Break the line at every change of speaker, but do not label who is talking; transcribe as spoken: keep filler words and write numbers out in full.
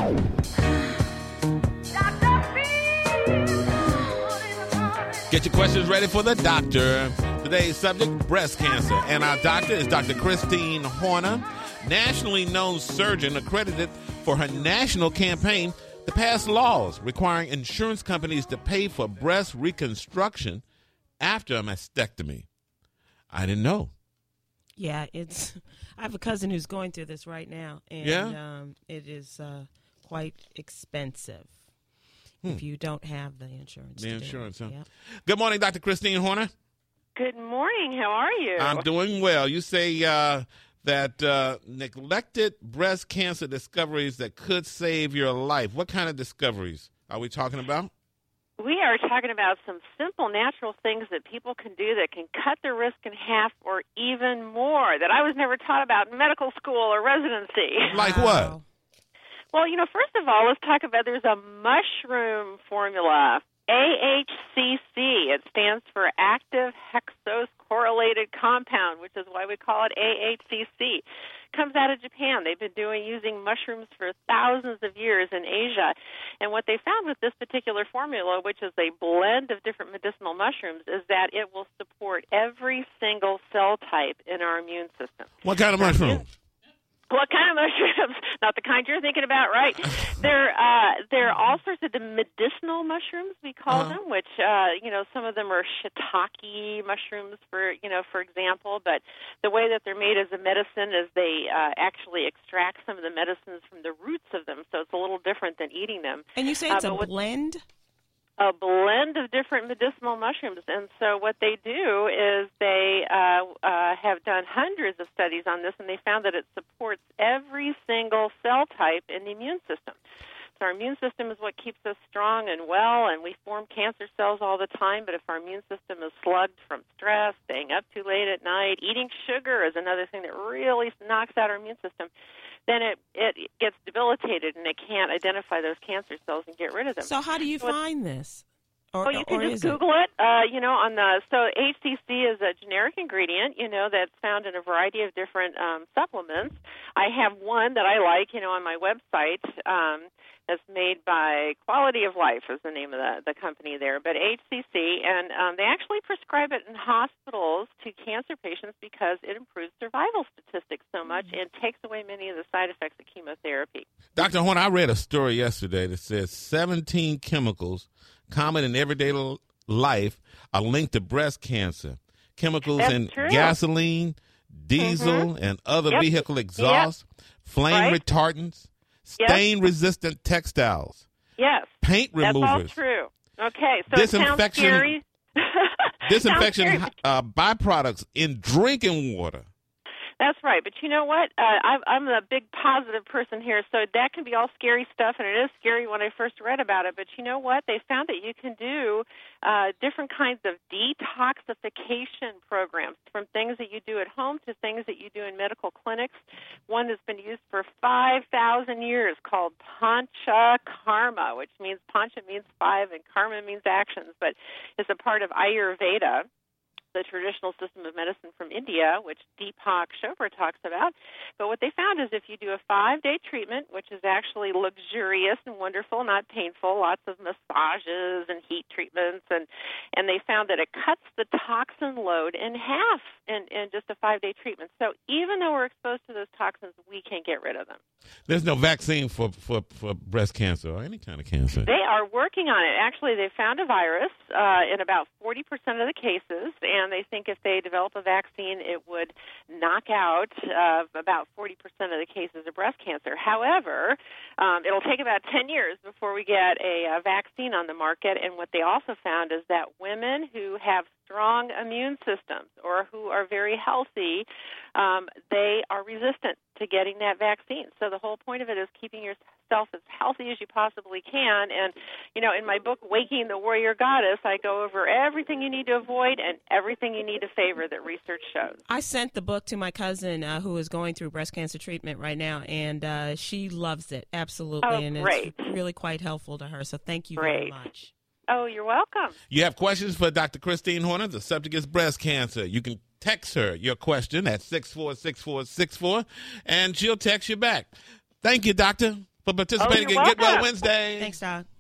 Get your questions ready for the doctor. Today's subject, breast cancer. And our doctor is Doctor Christine Horner, nationally known surgeon accredited for her national campaign to pass laws requiring insurance companies to pay for breast reconstruction after a mastectomy. I didn't know.
Yeah, it's. I have a cousin who's going through this right now, and
yeah?
um, it is uh, quite expensive.
Hmm.
If you don't have the insurance.
The insurance, huh?
Yep.
Good morning, Doctor Christine Horner.
Good morning. How are you?
I'm doing well. You say uh, that uh, neglected breast cancer discoveries that could save your life. What kind of discoveries are we talking about?
We are talking about some simple, natural things that people can do that can cut their risk in half or even more that I was never taught about in medical school or residency.
Like
Wow.
what?
Well, you know, first of all, let's talk about there's a mushroom formula, A H C C. It stands for active hexose correlated compound, which is why we call it A H C C. Comes out of Japan. They've been doing using mushrooms for thousands of years in Asia. And what they found with this particular formula, which is a blend of different medicinal mushrooms, is that it will support every single cell type in our immune system.
What kind of mushroom?
What kind of mushrooms? Not the kind you're thinking about, right? They're uh, they're all sorts of the medicinal mushrooms, we call
uh-huh.
them, which uh, you know some of them are shiitake mushrooms, for you know for example. But the way that they're made as a medicine is they uh, actually extract some of the medicines from the roots of them, so it's a little different than eating them.
And you say it's
uh,
a blend?
A blend of different medicinal mushrooms. And so what they do is they uh, uh, have done hundreds of studies on this, and they found that it supports every single cell type in the immune system. So our immune system is what keeps us strong and well, and we form cancer cells all the time, but if our immune system is slugged from stress, staying up too late at night, eating sugar is another thing that really knocks out our immune system, then it, it gets debilitated and it can't identify those cancer cells and get rid of them.
So how do you
so
find this? Or,
well, you can
or
just
is
Google it. it. Uh, you know, on the so H C C is a generic ingredient. You know, that's found in a variety of different um, supplements. I have one that I like. You know, on my website. Um, that's made by Quality of Life is the name of the, the company there, but H C C, and um, they actually prescribe it in hospitals to cancer patients because it improves survival statistics so much and takes away many of the side effects of chemotherapy.
Doctor Horner, I read a story yesterday that says seventeen chemicals common in everyday life are linked to breast cancer. Chemicals
That's
in
true.
gasoline, diesel,
Mm-hmm.
and other
Yep.
vehicle exhaust,
Yep.
flame
Right.
retardants,
Yep.
stain-resistant textiles,
Yes,
paint
that's all
removers,
true. Okay, so it sounds
disinfection,
scary.
disinfection
Sounds scary.
uh, byproducts in drinking water.
That's right. But you know what? Uh, I, I'm a big positive person here, so that can be all scary stuff, and it is scary when I first read about it. But you know what? They found that you can do uh, different kinds of detoxification programs, from things that you do at home to things that you do in medical clinics. One that's been used for five thousand years called Panchakarma, which means Pancha means five and Karma means actions, but it's a part of Ayurveda, the traditional system of medicine from India, which Deepak Chopra talks about. But what they found is if you do a five-day treatment, which is actually luxurious and wonderful, not painful, lots of massages and heat treatments, and, and they found that it cuts the toxin load in half in, in just a five-day treatment. So even though we're exposed to those toxins, we can't get rid of them.
There's no vaccine for, for, for breast cancer or any kind of cancer.
They are working on it. Actually, they found a virus uh, in about forty percent of the cases, and they think if they develop a vaccine, it would knock out uh, about forty percent of the cases of breast cancer. However, um, it'll take about ten years before we get a, a vaccine on the market, and what they also found is that women who have strong immune systems or who are very healthy, um, they are resistant to getting that vaccine. So the whole point of it is keeping yourself as healthy as you possibly can. And, you know, in my book, Waking the Warrior Goddess, I go over everything you need to avoid and everything you need to favor that research shows.
I sent the book to my cousin uh, who is going through breast cancer treatment right now, and uh, she loves it, absolutely.
Oh,
and
great.
It's really quite helpful to her. So thank you
Great.
very much.
Oh, you're welcome.
You have questions for Doctor Christine Horner? The subject is breast cancer. You can text her your question at six four six four six four, and she'll text you back. Thank you, Doctor, for participating
Oh,
in Get Well
welcome.
Wednesday.
Thanks, Doc.